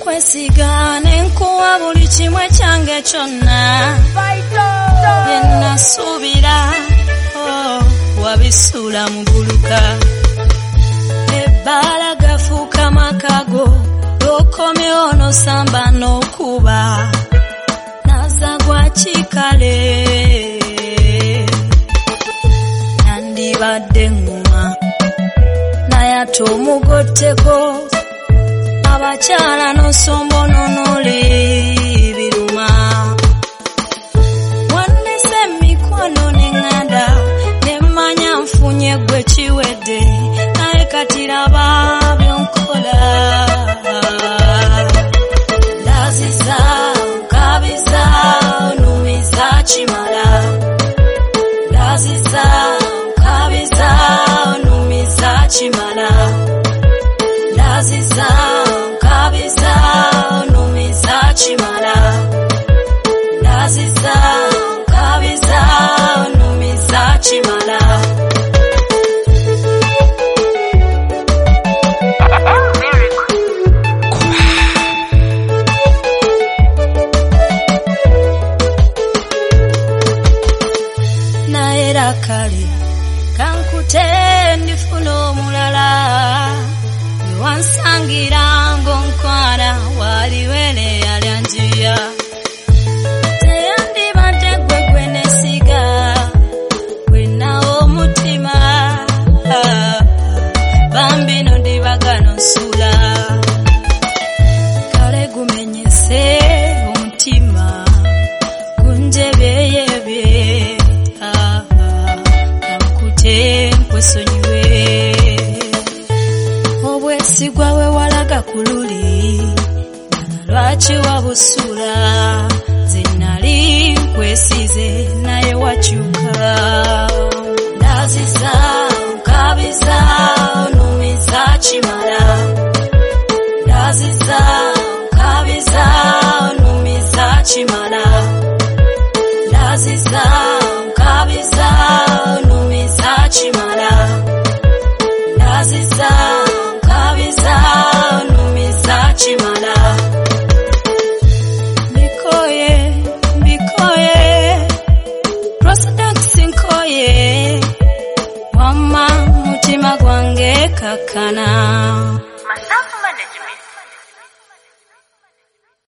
Nkwesiga nenkuwa buli kimwe kyange kyonna yenna subira wabisula muguluka ebbala gafuuka makago lokomyewo nosamba n'okuba naza gwa kikale nandibadde nguma naye ate omugotteko abakyala nosombo nonole biruma wandese mikono neŋŋanda nemmanya nfunye gwe kiwedde naye kati raba byonkola ndaziza nkabiza onumiza kimala ndaziza nkabiza onumiza kimala ndaziza nkabiza onumiza kimala ndaziza nkabiza onumiza kimala naera kale kankute ndifuna omulala wansangira ngonkwana waliwele yalyanjiya teyandibadde gwe nesiga gwenawo omutima bambino ndibagano nsula kale gumenyese omutima kunjebyeyebye kankute nkwesonyiwe obwesigwa we walaga kululi lwaki wabusula ze nali nkwesize naye wakyuka ndaziza nkabiza onumiza kimala ndaziza nkabiza onumiza kimala ndaziza nkabiza onumiza kimala ndaziza nkabiza onumiza kimala mbikoye President Nkoye wamma mutima gwange kakana